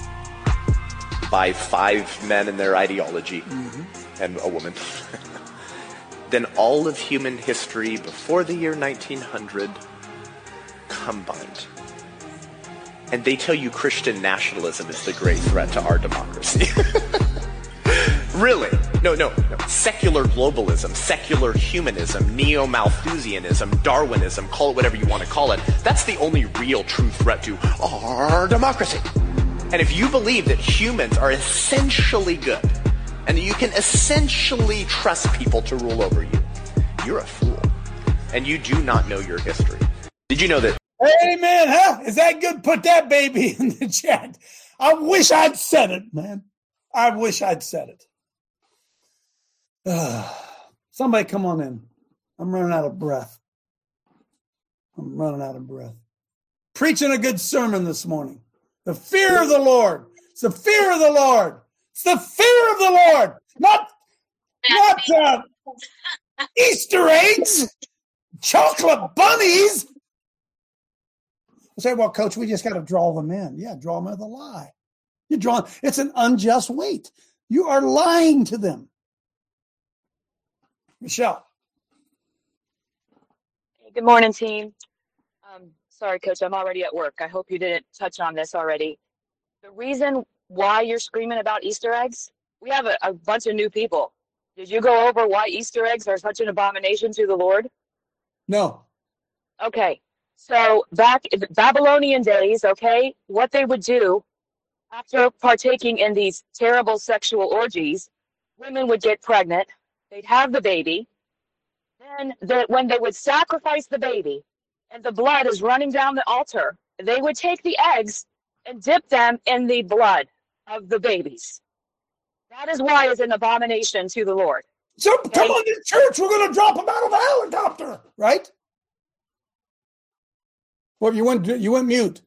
by 5 men and their ideology and a woman than all of human history before the year 1900 combined. And they tell you Christian nationalism is the great threat to our democracy. Really? No. Secular globalism, secular humanism, neo-Malthusianism, Darwinism, call it whatever you want to call it. That's the only real true threat to our democracy. And if you believe that humans are essentially good and that you can essentially trust people to rule over you, you're a fool. And you do not know your history. Did you know that? Amen, huh? Is that good? Put that baby in the chat. I wish I'd said it, man. I wish I'd said it. Somebody come on in. I'm running out of breath. Preaching a good sermon this morning. The fear of the Lord. It's the fear of the Lord. It's the fear of the Lord. Not Easter eggs, chocolate bunnies. I say, well, Coach, we just got to draw them in. Yeah, draw them with a lie. It's an unjust weight. You are lying to them. Michelle. Good morning, team. Sorry, Coach, I'm already at work. I hope you didn't touch on this already. The reason why you're screaming about Easter eggs, we have a bunch of new people. Did you go over why Easter eggs are such an abomination to the Lord? No. Okay. So back in the Babylonian days, okay, what they would do after partaking in these terrible sexual orgies, women would get pregnant. They'd have the baby. Then when they would sacrifice the baby and the blood is running down the altar, they would take the eggs and dip them in the blood of the babies. That is why it's an abomination to the Lord. So come on to church. We're going to drop them out of a helicopter, right? Well, you went mute.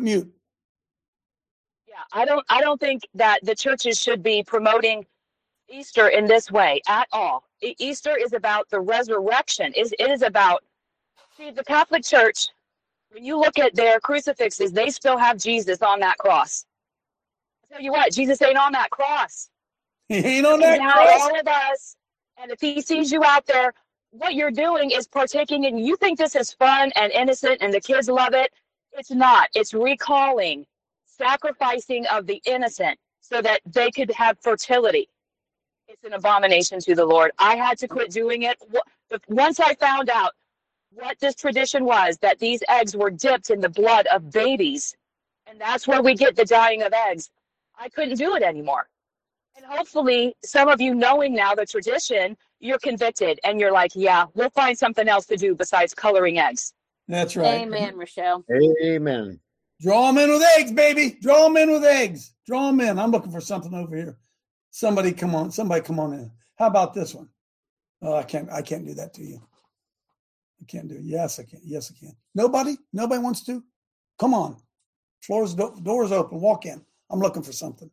Yeah, I don't think that the churches should be promoting Easter in this way at all. Easter is about the resurrection. It is about, see, the Catholic Church, when you look at their crucifixes, they still have Jesus on that cross. I tell you what, Jesus ain't on that cross. He ain't on that cross. All of us, and if he sees you out there, what you're doing is partaking in, you think this is fun and innocent and the kids love it. It's not. It's recalling, sacrificing of the innocent so that they could have fertility. It's an abomination to the Lord. I had to quit doing it. Once I found out what this tradition was, that these eggs were dipped in the blood of babies, and that's where we get the dying of eggs, I couldn't do it anymore. And hopefully, some of you knowing now the tradition, you're convicted and you're like, yeah, we'll find something else to do besides coloring eggs. That's right. Amen, Rochelle. Amen. Draw them in with eggs, baby. Draw them in with eggs. Draw them in. I'm looking for something over here. Somebody come on in. How about this one? Oh, I can't do that to you. I can't do it. Yes, I can. Yes, I can. Nobody wants to? Come on. Doors open. Walk in. I'm looking for something.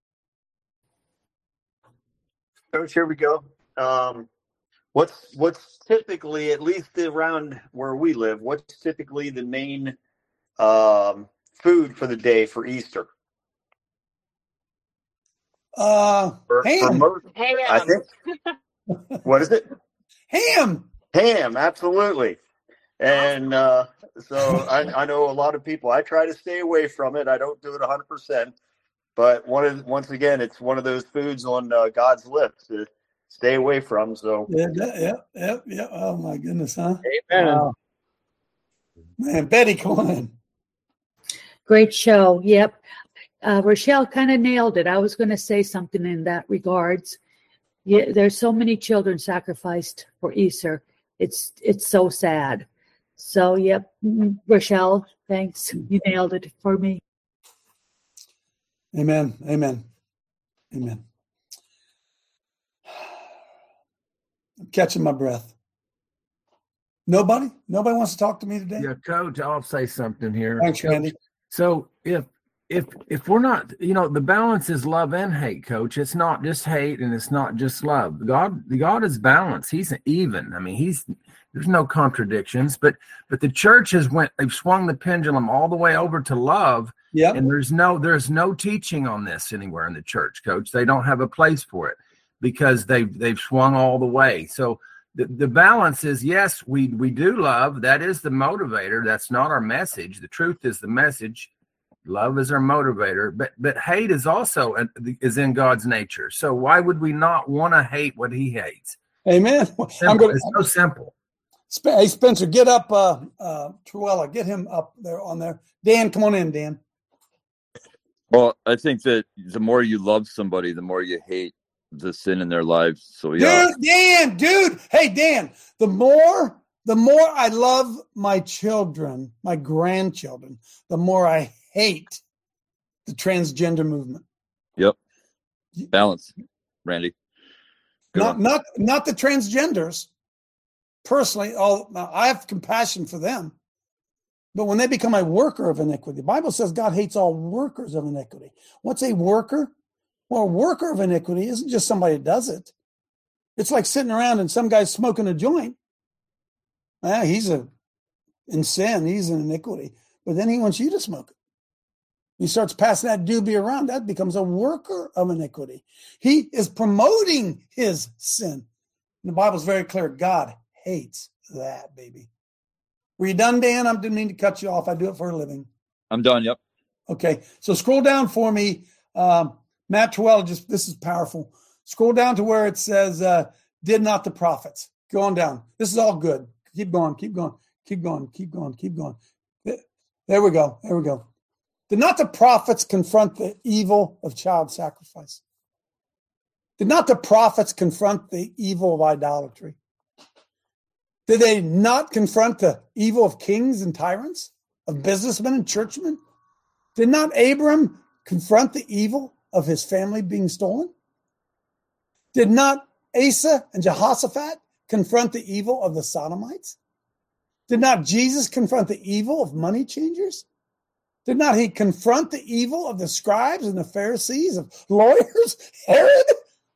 Coach, here we go. What's typically, at least around where we live, what's typically the main food for the day for Easter? Ham. I think. What is it? Ham. Ham, absolutely. And so I know a lot of people. I try to stay away from it. I don't do it 100%. But once again, it's one of those foods on God's list to stay away from. So yeah. Oh my goodness, huh? Amen. Wow. Man, Betty, come on in. Great show. Yep. Rochelle kind of nailed it. I was going to say something in that regards. Yeah, there's so many children sacrificed for Easter. It's so sad. So, yep, Rochelle, thanks. You nailed it for me. Amen. Amen. Amen. I'm catching my breath. Nobody wants to talk to me today? Yeah, Coach, I'll say something here. Thanks, Coach, Randy. So if we're not, the balance is love and hate, Coach. It's not just hate and it's not just love. God is balanced. He's even. I mean, there's no contradictions, but the church they've swung the pendulum all the way over to love. Yeah. And there's no teaching on this anywhere in the church, Coach. They don't have a place for it because they've swung all the way. So the balance is, yes, we do love. That is the motivator. That's not our message. The truth is the message. Love is our motivator, but hate is also is in God's nature. So why would we not want to hate what He hates? Amen. It's so simple. Hey, Spencer, get up, Truella, get him up there on there. Dan, come on in, Dan. Well, I think that the more you love somebody, the more you hate the sin in their lives. So yeah, dude. Hey, Dan, the more I love my children, my grandchildren, the more I hate the transgender movement. Yep. Balance, Randy. Not the transgenders. Personally, I have compassion for them. But when they become a worker of iniquity, the Bible says God hates all workers of iniquity. What's a worker? Well, a worker of iniquity isn't just somebody that does it. It's like sitting around and some guy's smoking a joint. He's in sin. He's in iniquity. But then he wants you to smoke it. He starts passing that doobie around. That becomes a worker of iniquity. He is promoting his sin. And the Bible's very clear. God hates that, baby. Were you done, Dan? I didn't mean to cut you off. I do it for a living. I'm done. Yep. Okay. So scroll down for me. Matt Terwell, this is powerful. Scroll down to where it says, did not the prophets. Go on down. This is all good. Keep going. There we go. Did not the prophets confront the evil of child sacrifice? Did not the prophets confront the evil of idolatry? Did they not confront the evil of kings and tyrants, of businessmen and churchmen? Did not Abram confront the evil of his family being stolen? Did not Asa and Jehoshaphat confront the evil of the Sodomites? Did not Jesus confront the evil of money changers? Did not he confront the evil of the scribes and the Pharisees, of lawyers, Herod?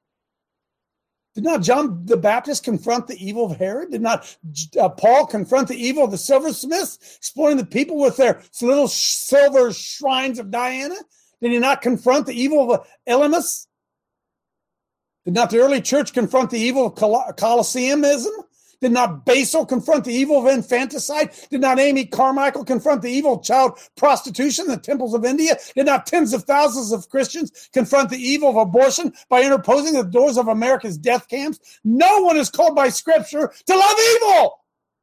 Did not John the Baptist confront the evil of Herod? Did not Paul confront the evil of the silversmiths, exploiting the people with their little silver shrines of Diana? Did he not confront the evil of Elymas? Did not the early church confront the evil of Colosseumism? Did not Basil confront the evil of infanticide? Did not Amy Carmichael confront the evil of child prostitution in the temples of India? Did not tens of thousands of Christians confront the evil of abortion by interposing the doors of America's death camps? No one is called by Scripture to love evil.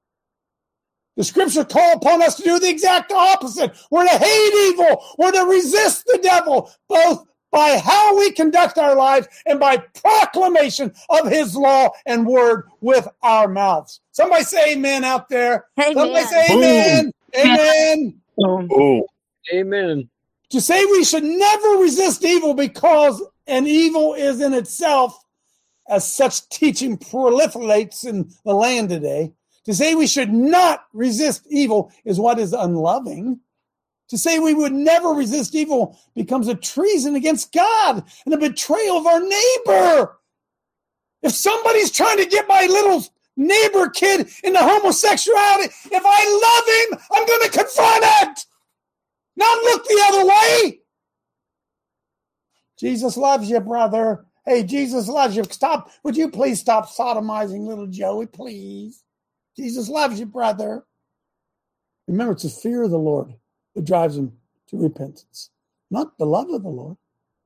The Scripture call upon us to do the exact opposite. We're to hate evil. We're to resist the devil, both by how we conduct our lives and by proclamation of his law and word with our mouths. Somebody say amen out there. Amen. Somebody say amen. Amen. Oh, amen. To say we should never resist evil because an evil is in itself, as such teaching proliferates in the land today. To say we should not resist evil is what is unloving. To say we would never resist evil becomes a treason against God and a betrayal of our neighbor. If somebody's trying to get my little neighbor kid into homosexuality, if I love him, I'm going to confront it, not look the other way. Jesus loves you, brother. Hey, Jesus loves you. Would you please stop sodomizing little Joey, please? Jesus loves you, brother. Remember, it's the fear of the Lord that drives him to repentance, not the love of the Lord.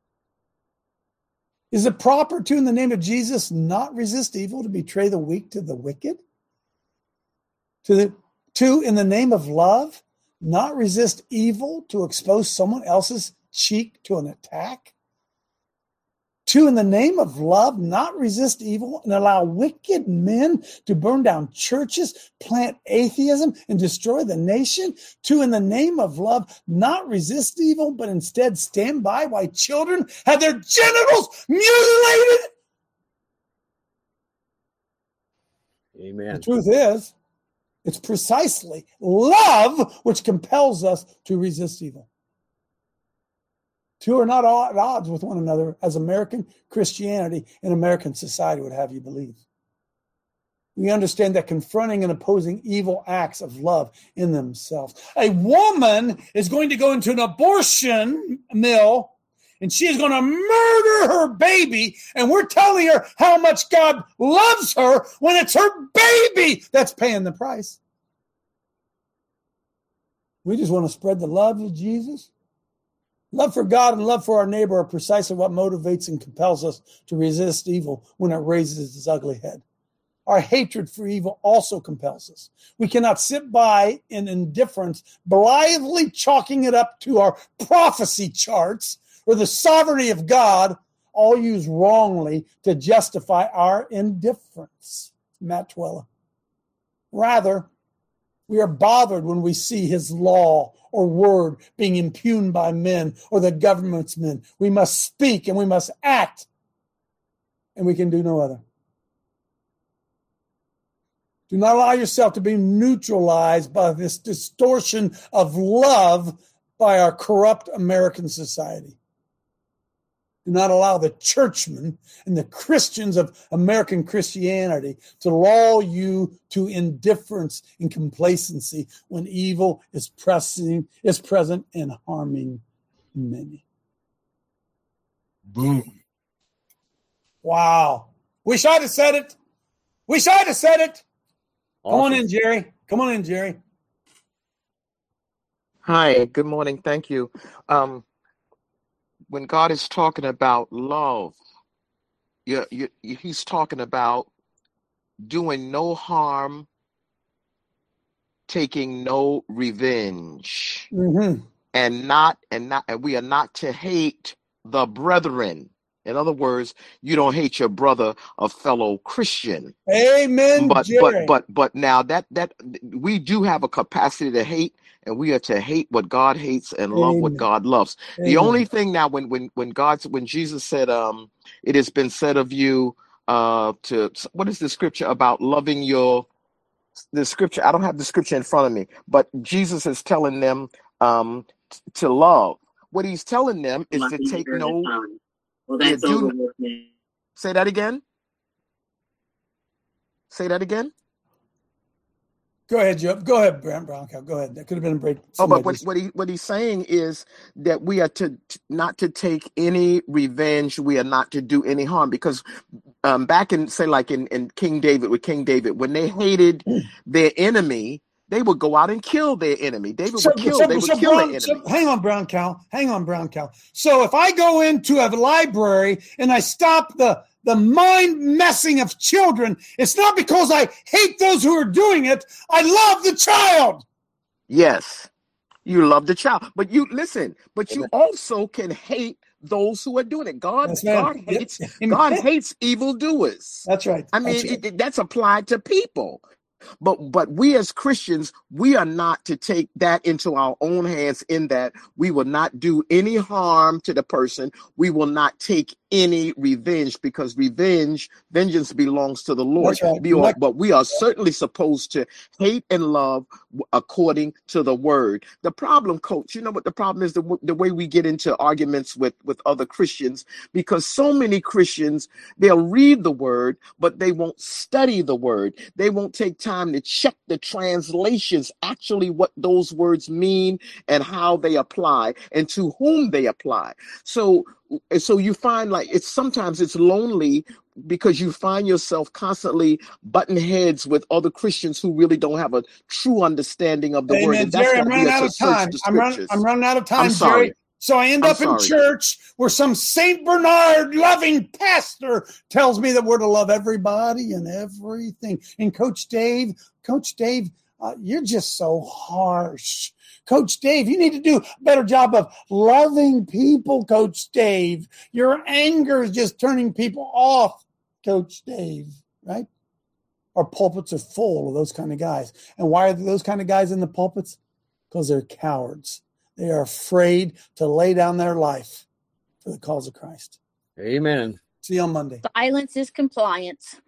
Is it proper to, in the name of Jesus, not resist evil, to betray the weak to the wicked? To, in the name of love, not resist evil, to expose someone else's cheek to an attack? 2, in the name of love, not resist evil and allow wicked men to burn down churches, plant atheism, and destroy the nation. 2, in the name of love, not resist evil, but instead stand by while children have their genitals mutilated. Amen. The truth is, it's precisely love which compels us to resist evil. 2 are not at odds with one another, as American Christianity and American society would have you believe. We understand that confronting and opposing evil acts of love in themselves. A woman is going to go into an abortion mill and she is going to murder her baby, and we're telling her how much God loves her when it's her baby that's paying the price. We just want to spread the love of Jesus. Love for God and love for our neighbor are precisely what motivates and compels us to resist evil when it raises its ugly head. Our hatred for evil also compels us. We cannot sit by in indifference, blithely chalking it up to our prophecy charts or the sovereignty of God, all used wrongly to justify our indifference. Matt Twella. Rather, we are bothered when we see his law or word being impugned by men or the government's men. We must speak and we must act, and we can do no other. Do not allow yourself to be neutralized by this distortion of love by our corrupt American society. Do not allow the churchmen and the Christians of American Christianity to lull you to indifference and complacency when evil is present and harming many. Boom. Wow. Wish I'd have said it. Wish I'd have said it. Awesome. Come on in, Jerry. Come on in, Jerry. Hi, good morning. Thank you. When God is talking about love, he's talking about doing no harm, taking no revenge, and we are not to hate the brethren. In other words, you don't hate your brother, a fellow Christian. Amen. But now that we do have a capacity to hate, and we are to hate what God hates and love what God loves. The only thing now, when Jesus said, "It has been said of you," what is the scripture about loving the scripture? I don't have the scripture in front of me, but Jesus is telling them to love. What he's telling them is to take no. Well, that's say that again. Say that again. Go ahead, Joe. Go ahead, Browncow. Go ahead. That could have been a break. But what he's saying is that we are to not to take any revenge. We are not to do any harm, because back in, say, like in King David, when they hated their enemy, they would go out and kill their enemy. They would kill their enemy. Hang on, Brown Cow. So if I go into a library and I stop the mind messing of children, it's not because I hate those who are doing it. I love the child. Yes, you love the child. But you also can hate those who are doing it. God hates evildoers. That's right. I mean, that's applied to people. But we as Christians, we are not to take that into our own hands, in that we will not do any harm to the person. We will not take any revenge, because vengeance belongs to the Lord. Right. But we are certainly supposed to hate and love according to the word. The problem, Coach, you know what the problem is? The way we get into arguments with other Christians, because so many Christians, they'll read the word, but they won't study the word. They won't take time to check the translations, actually what those words mean and how they apply and to whom they apply. So you find like sometimes it's lonely, because you find yourself constantly butting heads with other Christians who really don't have a true understanding of the word. And that's Jerry, I'm running out of time. I'm running out of time, Jerry. So I end up in church where some St. Bernard loving pastor tells me that we're to love everybody and everything. And Coach Dave, You're just so harsh. Coach Dave, you need to do a better job of loving people, Coach Dave. Your anger is just turning people off, Coach Dave, right? Our pulpits are full of those kind of guys. And why are those kind of guys in the pulpits? Because they're cowards. They are afraid to lay down their life for the cause of Christ. Amen. See you on Monday. Silence is compliance.